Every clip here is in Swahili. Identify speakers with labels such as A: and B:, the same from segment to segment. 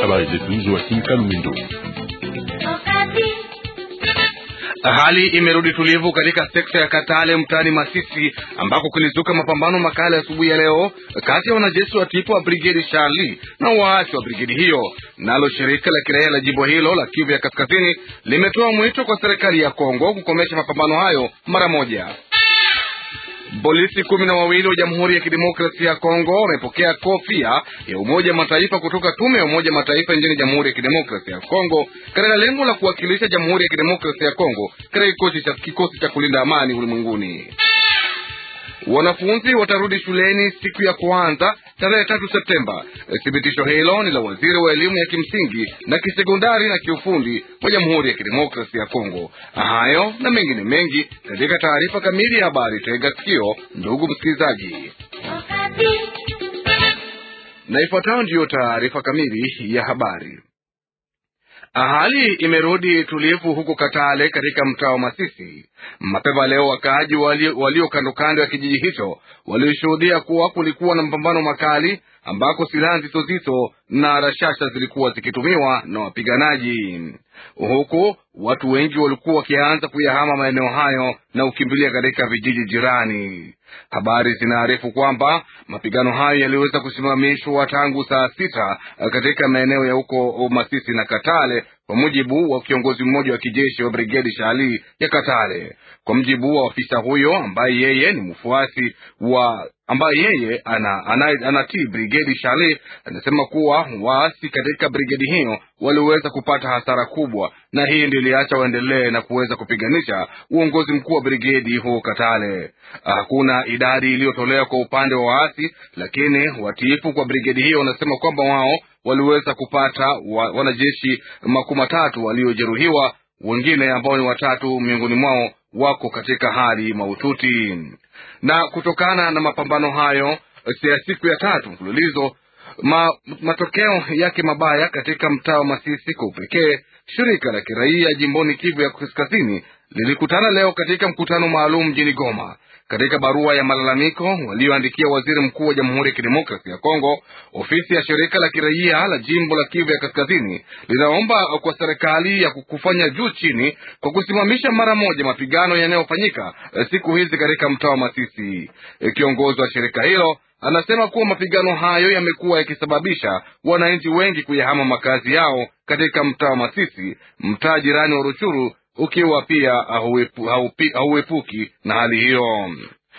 A: Habari zetu Joachim Kalumendo.
B: Hali imerudi tulivu katika sekta ya Katale mtaani Masisi ambako kulizuka mapambano makali asubuhi ya leo kati ya wanajeshi wa tipo wa Brigade Charlie na waasi wa brigedi hiyo. Nalo shirika la kiraia la jimbo hilo la Kivu ya Kaskazini limetoa mwito kwa serikali ya Kongo kukomesha mapambano hayo mara moja. Polisi 12 wa Jamhuri ya Kidemokrasia ya Kongo wamepokea kofia ya Umoja Mataifa kutoka tume ya Umoja Mataifa nchini Jamhuri ya Kidemokrasia ya Kongo katika lengo la kuwakilisha Jamhuri ya Kidemokrasia ya Kongo katika kikosi cha kulinda amani ulimwenguni. Wanafunzi watarudi shuleni siku ya kwanza tarehe 3 Septemba. Thibitisho hilo ni la waziri wa elimu ya kimsingi na kisekondari na kiufundi wa Jamhuri ya Kidemokrasia ya Kongo. Hayo na mengine mengi katika taarifa kamili ya habari. Tega sikio ndugu msikilizaji, na ifuatayo ndiyo taarifa kamili ya habari. Hali imerudi tulivu huko Katale katika mtaa wa Masisi. Mapema leo wakaaji walio kando kando ya kijiji hicho walishuhudia kuwa kulikuwa na mapambano makali ambako silaha nzito na rashasha zilikuwa zikitumiwa na wapiganaji. Huku watu wengi walikuwa wakianza kuyahama maeneo hayo na ukimbilia katika vijiji jirani. Habari zinaarifu kwamba mapigano hayo yaliweza kusimamishwa tangu saa 6 katika maeneo ya huko Masisi na Katale, kwa mujibu wa kiongozi mmoja wa kijeshi wa Brigade Charlie ya Katale. Kwa mujibu wa ofisa huyo ambaye yeye ni mfuasi wa anatii Brigade Charlie, anasema kuwa waasi katika brigedi hiyo waliweza kupata hasara kubwa, na hii ndio iliacha waendelee na kuweza kupiganisha uongozi mkuu wa brigedi huko Katale. Hakuna idadi iliyotolewa kwa upande wa waasi, lakini watiifu kwa brigedi hiyo wanasema kwamba wao waliweza kupata wanajeshi 13 waliojeruhiwa, wengine ambao ni 3 miongoni mwao wako katika hali mahututi. Na kutokana na mapambano hayo ya siku ya 3 mfululizo, matokeo yake mabaya katika mtaa wa Masisi kwa upekee, shirika la kiraia jimboni Kivu ya Kaskazini lilikutana leo katika mkutano maalum mjini Goma. Katika barua ya malalamiko walioandikia waziri mkuu wa Jamhuri ya Kidemokrasia ya Kongo, ofisi ya shirika la kiraia la jimbo la Kivu ya Kaskazini linaomba kwa serikali ya kufanya juu chini kwa kusimamisha mara moja mapigano yanayofanyika siku hizi katika mtaa wa Masisi. Kiongozi wa shirika hilo anasema kuwa mapigano hayo yamekuwa yakisababisha wananchi wengi kuyahama makazi yao katika mtaa wa Masisi, mtaa jirani wa Ruchuru ukiwa pia hauepuki na hali hiyo.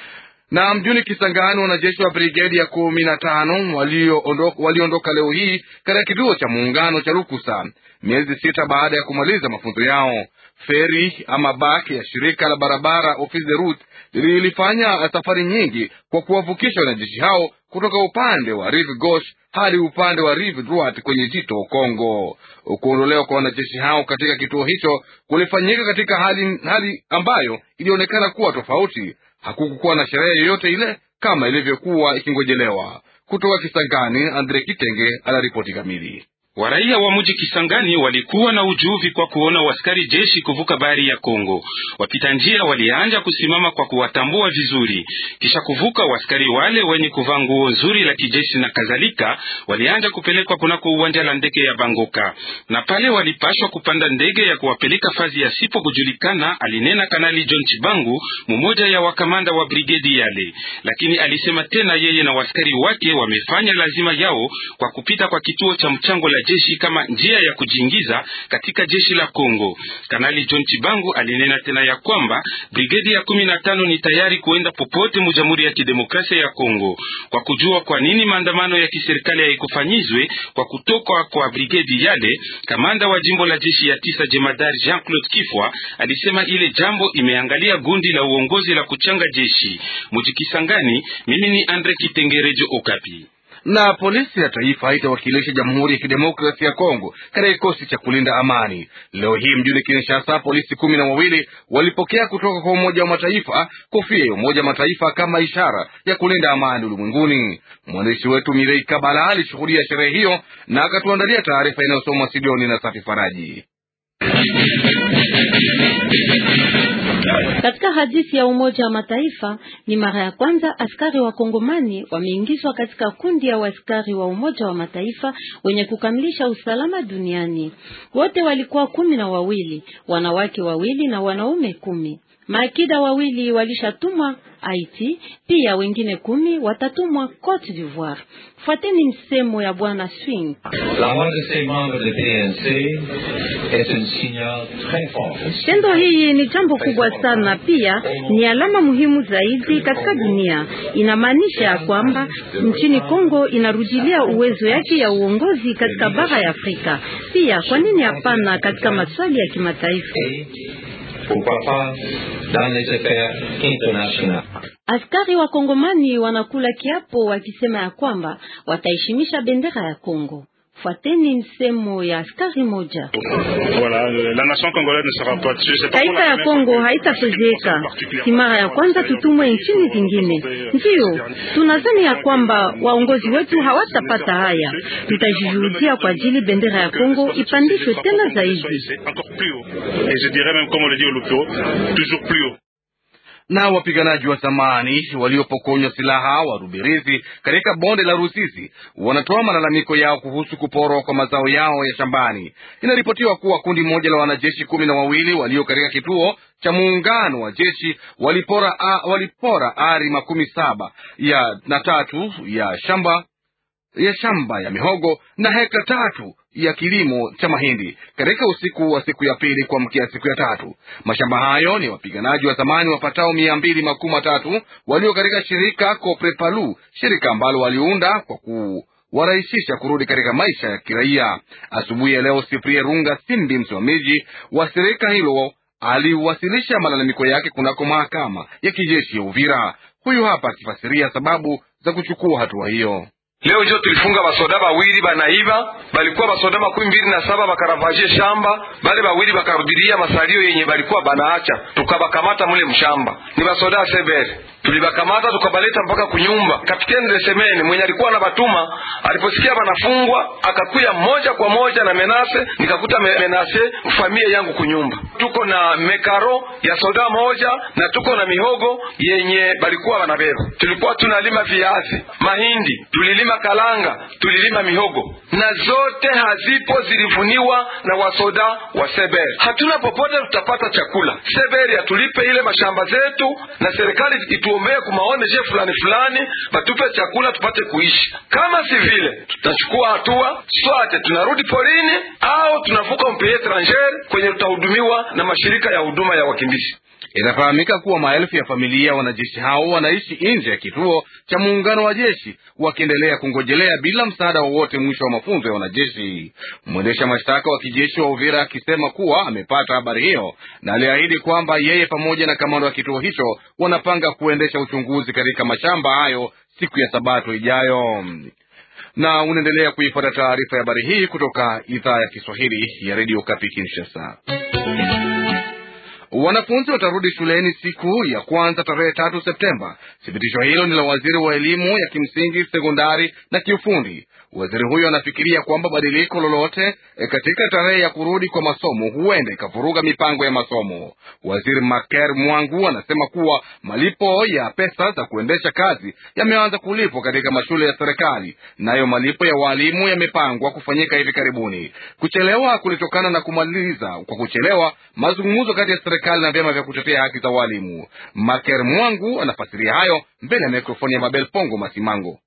B: Na mjini Kisangani, wanajeshi wa brigedi ya 15 waliondoka leo hii katika kituo cha muungano cha Lukusa, miezi 6 baada ya kumaliza mafunzo yao. Feri ama baki ya shirika la barabara Office de Route lilifanya safari nyingi kwa kuwavukisha wanajeshi hao kutoka upande wa Rive Gauche hadi upande wa Rive Droite kwenye jito Kongo. Kuondolewa kwa wanajeshi hao katika kituo hicho kulifanyika katika hali ambayo ilionekana kuwa tofauti. Hakukuwa na sherehe yoyote ile kama ilivyokuwa ikingojelewa. Kutoka Kisangani, Andre Kitenge ana ripoti kamili.
C: Waraia wa mji Kisangani walikuwa na ujuvi kwa kuona waskari jeshi kuvuka bahari ya Kongo. Wapita njia walianja kusimama kwa kuwatambua vizuri. Kisha kuvuka, waskari wale wenye kuvaa nguo nzuri la kijeshi na kadhalika walianja kupelekwa kunako uwanja la ndege ya Bangoka. Na pale walipashwa kupanda ndege ya kuwapeleka fazi ya sipo kujulikana, alinena Kanali John Chibangu, mmoja ya wakamanda wa brigedi yale. Lakini alisema tena yeye na waskari wake wamefanya lazima yao kwa kupita kwa kituo cha mchango la jeshi kama njia ya kujiingiza katika jeshi la Kongo. Kanali John Chibangu alinena tena ya kwamba brigedi ya 15 ni tayari kuenda popote mu Jamhuri ya Kidemokrasia ya Kongo. Kwa kujua kwa nini maandamano ya kiserikali haikufanyizwe kwa kutoka kwa brigedi yale, kamanda wa jimbo la jeshi ya 9 Jemadari Jean-Claude Kifwa alisema ile jambo imeangalia gundi la uongozi la kuchanga jeshi. Mujikisangani, mimi ni Andre Kitengerejo, Okapi.
B: Na polisi ya taifa haitawakilisha Jamhuri ya Kidemokrasia ya Kongo katika kikosi cha kulinda amani. Leo hii mjini Kinshasa, polisi 12 walipokea kutoka kwa Umoja wa Mataifa kofia ya Umoja wa Mataifa kama ishara ya kulinda amani ulimwenguni. Mwandishi wetu Mirei Kabala alishuhudia sherehe hiyo na akatuandalia taarifa inayosomwa Sidoni na Safi Faraji.
D: Katika hadithi ya Umoja wa Mataifa ni mara ya kwanza askari wa Kongomani wameingizwa katika kundi ya askari wa Umoja wa Mataifa wenye kukamilisha usalama duniani. Wote walikuwa 12, wanawake 2 na wanaume 10. Maakida 2 walishatumwa Haiti, pia wengine 10 watatumwa Cote d'Ivoire. Fuateni msemo ya Bwana Swing. Tendo hii ni jambo kubwa sana, pia ni alama muhimu zaidi katika dunia. Inamaanisha kwamba nchini Kongo inarudilia uwezo yake ya uongozi katika bara ya Afrika. Pia kwa nini hapana katika maswali ya kimataifa? Askari wa Kongomani wanakula kiapo wakisema ya kwamba wataheshimisha bendera ya Kongo. Fuateni msemo ya askari moja. Taifa ya Kongo haitafezeka. Si mara ya kwanza tutumwe nchini zingine. Ndio, tunazani ya kwamba waongozi wetu hawatapata haya. Tutajijuhudia kwa ajili bendera ya Kongo ipandishwe tena zaidi.
B: Na wapiganaji wa zamani waliopokonywa silaha wa Rubirizi katika bonde la Ruzizi wanatoa malalamiko yao kuhusu kuporwa kwa mazao yao ya shambani. Inaripotiwa kuwa kundi moja la wanajeshi 12 walio katika kituo cha muungano wa jeshi walipora ari 17 ya shamba ya mihogo na heka 3 ya kilimo cha mahindi katika usiku wa siku ya pili kuamkia siku ya tatu. Mashamba hayo ni wapiganaji wa zamani wapatao 213 walio katika shirika Koprepalu, shirika ambalo waliunda kwa kuwarahisisha kurudi katika maisha ya kiraia. Asubuhi ya leo, Siprie Runga Simbi, msimamizi wa shirika hilo, aliwasilisha malalamiko yake kunako mahakama ya kijeshi ya Uvira. Huyu hapa akifasiria sababu za kuchukua hatua hiyo.
E: Leo jo tulifunga basoda bawili banaiba, balikuwa basoda 27 bakaravaje shamba, bale bawili bakarudilia masalio yenye balikuwa banaacha, tukabakamata mule mshamba. Ni basoda sebere. Tulibakamata tukabaleta mpaka kunyumba. Kapiteni de Semene mwenye alikuwa na batuma, aliposikia banafungwa, akakuya moja kwa moja na menase, nikakuta menase familia yangu kunyumba. Tuko na mekaro ya soda moja na tuko na mihogo yenye balikuwa banabeba. Tulikuwa tunalima viazi, mahindi, tulilima kalanga, tulilima mihogo. Na zote hazipo, zilivuniwa na wasoda wa Seberi. Hatuna popote tutapata chakula. Seberi atulipe ile mashamba zetu na serikali tuombee kumaoneshe fulani batupe chakula tupate kuishi. Kama si vile tutachukua hatua, sote tunarudi porini au tunavuka mpaka étranger kwenye tutahudumiwa na mashirika ya huduma ya wakimbizi.
B: Inafahamika kuwa maelfu ya familia wanajeshi hao wanaishi nje ya kituo cha muungano wa jeshi wakiendelea kungojelea bila msaada wowote mwisho wa mafunzo ya wanajeshi. Mwendesha mashtaka wa kijeshi wa Uvira akisema kuwa amepata habari hiyo na aliahidi kwamba yeye pamoja na kamanda wa kituo hicho wanapanga kuendesha uchunguzi katika mashamba hayo siku ya Sabato ijayo. Na unaendelea kuifuata taarifa ya habari hii kutoka idhaa ya Kiswahili ya Radio Okapi Kinshasa. Wanafunzi watarudi shuleni siku ya kwanza tarehe 3 Septemba. Thibitisho hilo ni la waziri wa elimu ya kimsingi, sekondari na kiufundi. Waziri huyo anafikiria kwamba badiliko lolote katika tarehe ya kurudi kwa masomo huenda ikavuruga mipango ya masomo. Waziri Maker Mwangu anasema kuwa malipo ya pesa za kuendesha kazi yameanza kulipwa katika mashule ya serikali, nayo malipo ya walimu yamepangwa kufanyika hivi karibuni. Kuchelewa kulitokana na kumaliza kwa kuchelewa mazungumzo kati ya serikali na vyama vya kutetea haki za walimu. Maker Mwangu anafasiria hayo mbele ya mikrofoni ya Mabel Pongo Masimango.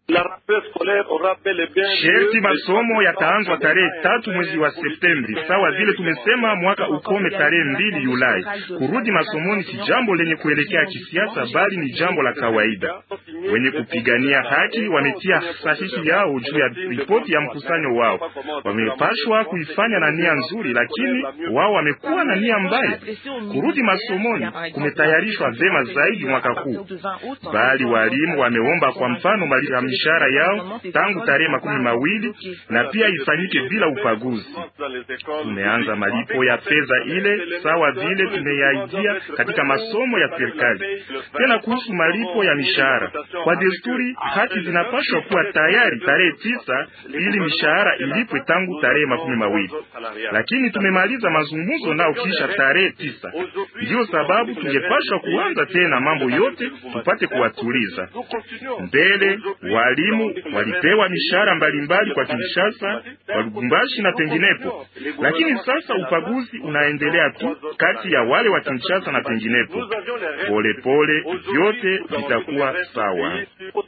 F: Sherti masomo yataanzwa tarehe 3 mwezi wa Septembri, sawa vile tumesema mwaka ukome tarehe 2 Julai. Kurudi masomoni si jambo lenye kuelekea kisiasa, bali ni jambo la kawaida. Wenye kupigania haki wametia sahihi yao juu ya ripoti ya mkusanyo wao. Wamepashwa kuifanya na nia nzuri, lakini wao wamekuwa na nia mbaya. Kurudi masomoni kumetayarishwa vema zaidi mwaka huu, bali walimu wameomba kwa mfano mishahara yao tangu tarehe 20 na pia ifanyike bila upaguzi. Tumeanza malipo ya fedha ile sawa vile tumeyaidia katika masomo ya serikali. Tena kuhusu malipo ya mishahara, kwa desturi hati zinapaswa kuwa tayari tarehe 9 ili mishahara ilipwe tangu tarehe 20, lakini tumemaliza mazungumzo nao kisha tarehe 9. Ndio sababu tungepaswa kuanza tena mambo yote tupate kuwatuliza. Mbele walimu walipewa mishahara mbalimbali kwa Kinshasa, kwa Lubumbashi na penginepo, lakini sasa upaguzi unaendelea tu kati ya wale wa Kinshasa na penginepo. Pole pole vyote vitakuwa sawa.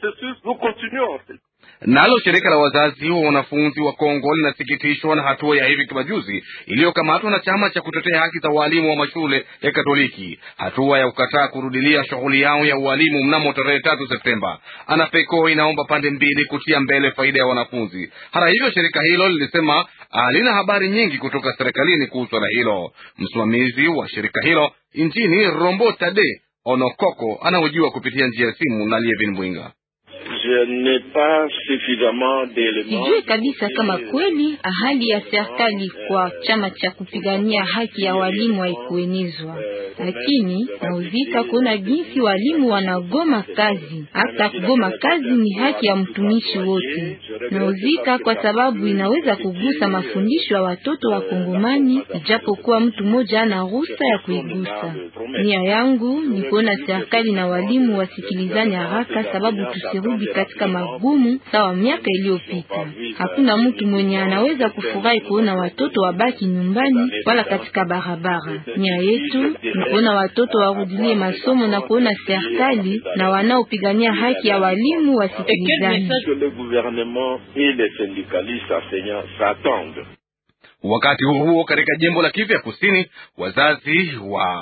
B: Nalo shirika la wazazi wa wanafunzi wa Kongo linasikitishwa na hatua ya hivi majuzi iliyokamatwa na chama cha kutetea haki za walimu wa mashule ya Katoliki, hatua ya kukataa kurudilia shughuli yao ya ualimu mnamo tarehe 3 Septemba. ANAFECO inaomba pande mbili kutia mbele faida ya wanafunzi. Hata hivyo, shirika hilo lilisema halina habari nyingi kutoka serikalini kuhusu na hilo. Msimamizi wa shirika hilo nchini Rombo Tade Onokoko anahojiwa kupitia njia ya simu na Lievin Mwinga.
G: Sijui kabisa kama kweli ahadi ya serikali kwa chama cha kupigania haki ya walimu haikuenezwa, lakini nauzika kuona jinsi walimu wanagoma kazi. Hata kugoma kazi ni haki ya mtumishi wote. Nauzika kwa sababu inaweza kugusa mafundisho ya watoto wa Kongomani, ijapokuwa mtu mmoja ana ruhusa ya kuigusa. Nia yangu ni kuona serikali na walimu wasikilizane haraka, sababu tusirudi katika magumu sawa miaka iliyopita. Hakuna mtu mwenye anaweza kufurahi kuona watoto wabaki nyumbani wala katika barabara. Nia yetu ni kuona watoto warudilie masomo na kuona serikali na wanaopigania haki ya walimu wasikilizane.
B: Wakati huo katika jimbo la Kivu ya Kusini, wazazi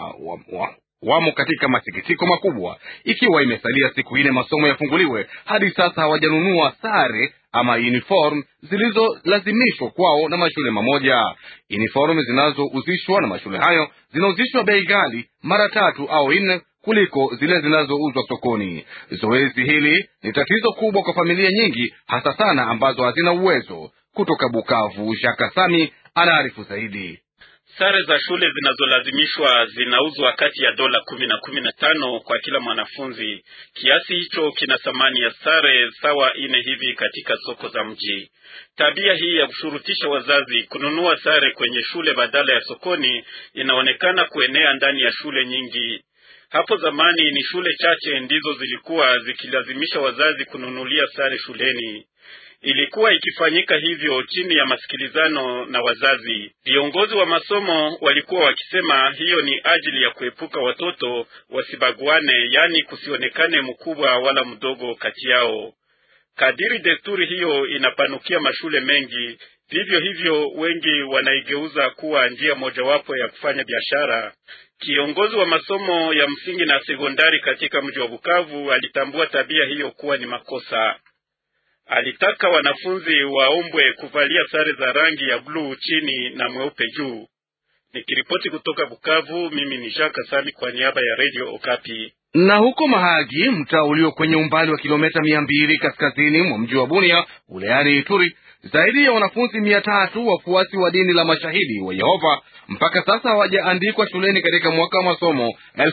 B: wamo katika masikitiko makubwa, ikiwa imesalia siku 4 masomo yafunguliwe. Hadi sasa hawajanunua sare ama uniform zilizolazimishwa kwao na mashule mamoja. Uniform zinazouzishwa na mashule hayo zinauzishwa bei ghali mara 3 au 4 kuliko zile zinazouzwa sokoni. Zoezi hili ni tatizo kubwa kwa familia nyingi, hasa sana ambazo hazina uwezo. Kutoka Bukavu, Shakasami anaarifu zaidi.
C: Sare za shule zinazolazimishwa zinauzwa kati ya dola 10 na 15 kwa kila mwanafunzi. Kiasi hicho kina thamani ya sare sawa 4 hivi katika soko za mji. Tabia hii ya kushurutisha wazazi kununua sare kwenye shule badala ya sokoni inaonekana kuenea ndani ya shule nyingi. Hapo zamani ni shule chache ndizo zilikuwa zikilazimisha wazazi kununulia sare shuleni. Ilikuwa ikifanyika hivyo chini ya masikilizano na wazazi. Viongozi wa masomo walikuwa wakisema hiyo ni ajili ya kuepuka watoto wasibaguane, yani kusionekane mkubwa wala mdogo kati yao. Kadiri desturi hiyo inapanukia mashule mengi, vivyo hivyo wengi wanaigeuza kuwa njia mojawapo ya kufanya biashara. Kiongozi wa masomo ya msingi na sekondari katika mji wa Bukavu alitambua tabia hiyo kuwa ni makosa. Alitaka wanafunzi waombwe kuvalia sare za rangi ya bluu chini na mweupe juu. Nikiripoti kutoka Bukavu, mimi ni Jacques Sami kwa niaba ya Radio Okapi.
B: Na huko Mahagi, mtaa ulio kwenye umbali wa kilomita 200 kaskazini mwa mji wa Bunia, wilayani Ituri, zaidi ya wanafunzi 300 wafuasi wa dini la Mashahidi wa Yehova mpaka sasa hawajaandikwa shuleni katika mwaka wa masomo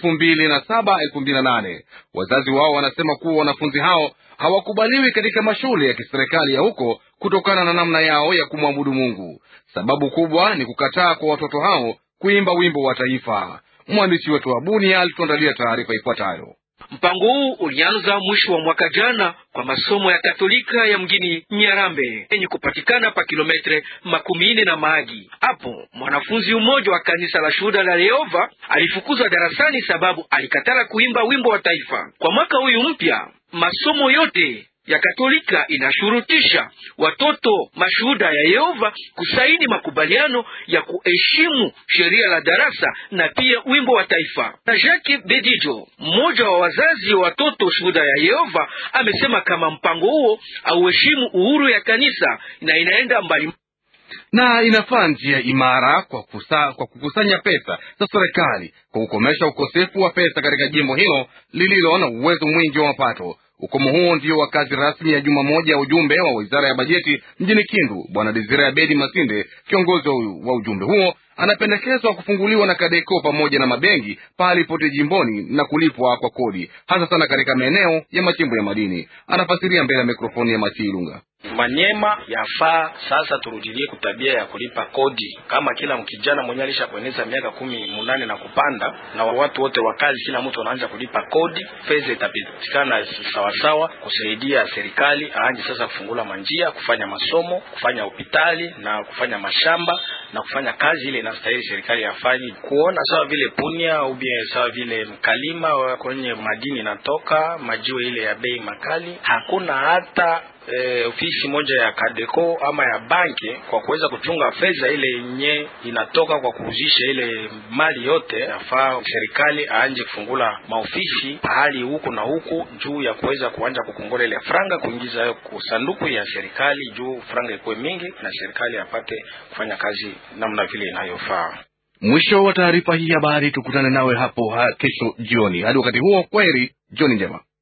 B: 2007-2008. Wazazi wao wanasema kuwa wanafunzi hao hawakubaliwi katika mashule ya kiserikali ya huko kutokana na namna yao ya kumwabudu Mungu. Sababu kubwa ni kukataa kwa watoto hao kuimba wimbo wa taifa. Mwandishi wetu wa Bunia alituandalia taarifa ifuatayo.
H: Mpango huu ulianza mwisho wa mwaka jana kwa masomo ya Katolika ya mjini Nyarambe yenye kupatikana pa kilometre 40 na Mahagi. Hapo mwanafunzi mmoja wa kanisa la Shuhuda la Yehova alifukuzwa darasani sababu alikatala kuimba wimbo wa taifa. Kwa mwaka huyu mpya, masomo yote ya Katolika inashurutisha watoto mashuhuda ya Yehova kusaini makubaliano ya kuheshimu sheria la darasa na pia wimbo wa taifa. Na Jacques Bedijo, mmoja wa wazazi wa watoto shuhuda ya Yehova, amesema kama mpango huo auheshimu uhuru ya kanisa na inaenda mbali
B: na inafaa njia imara kwa kukusanya pesa za serikali kwa kukomesha ukosefu wa pesa katika jimbo hilo lililo na uwezo mwingi wa mapato. Ukomo huo ndio wa kazi rasmi ya juma moja ya ujumbe wa wizara ya bajeti mjini Kindu. Bwana Desire Abedi Masinde, kiongozi wa ujumbe huo, anapendekezwa kufunguliwa na Kadeko pamoja na mabengi pahali pote jimboni na kulipwa kwa kodi, hasa sana katika maeneo ya machimbo ya madini. Anafasiria mbele ya mikrofoni ya Machilunga.
I: Manyema yafaa sasa turudilie kutabia ya kulipa kodi. Kama kila mkijana mwenye alishakueneza miaka 18 na kupanda, na watu wote wa kazi, kila mtu anaanza kulipa kodi, fedha itapatikana sawa sawa kusaidia serikali aanje sasa kufungula manjia, kufanya masomo, kufanya hospitali na kufanya mashamba na kufanya kazi ile inastahili serikali afanye. Kuona sawa vile punia au bien sawa vile mkalima kwenye madini natoka majiwe ile ya bei makali, hakuna hata ofisi moja ya Kadeko ama ya banki kwa kuweza kuchunga fedha ile yenye inatoka kwa kuuzisha ile mali yote. Yafaa serikali aanje kufungula maofisi pahali huku na huku juu ya kuweza kuanja kukongola ile franga kuingiza kwa sanduku ya serikali juu franga ikuwe mingi na serikali apate kufanya kazi namna vile inayofaa.
B: Mwisho wa taarifa hii habari, tukutane nawe hapo kesho jioni. Hadi wakati huo, kwaheri, jioni njema.